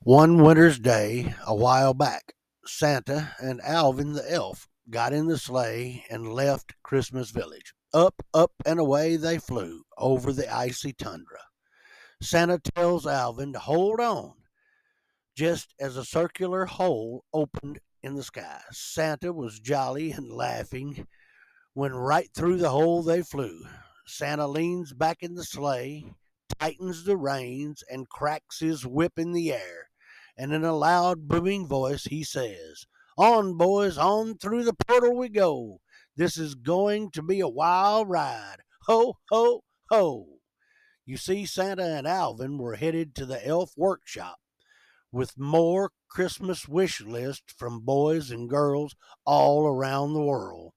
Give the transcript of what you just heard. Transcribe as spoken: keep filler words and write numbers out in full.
One winter's day, a while back, Santa and Alvin the elf got in the sleigh and left Christmas Village. Up, up, and away they flew over the icy tundra. Santa tells Alvin to hold on just as a circular hole opened in the sky. Santa was jolly and laughing when right through the hole they flew. Santa leans back in the sleigh, tightens the reins, and cracks his whip in the air. And in a loud, booming voice, he says, "On, boys, on through the portal we go. This is going to be a wild ride. Ho, ho, ho." You see, Santa and Alvin were headed to the elf workshop with more Christmas wish lists from boys and girls all around the world.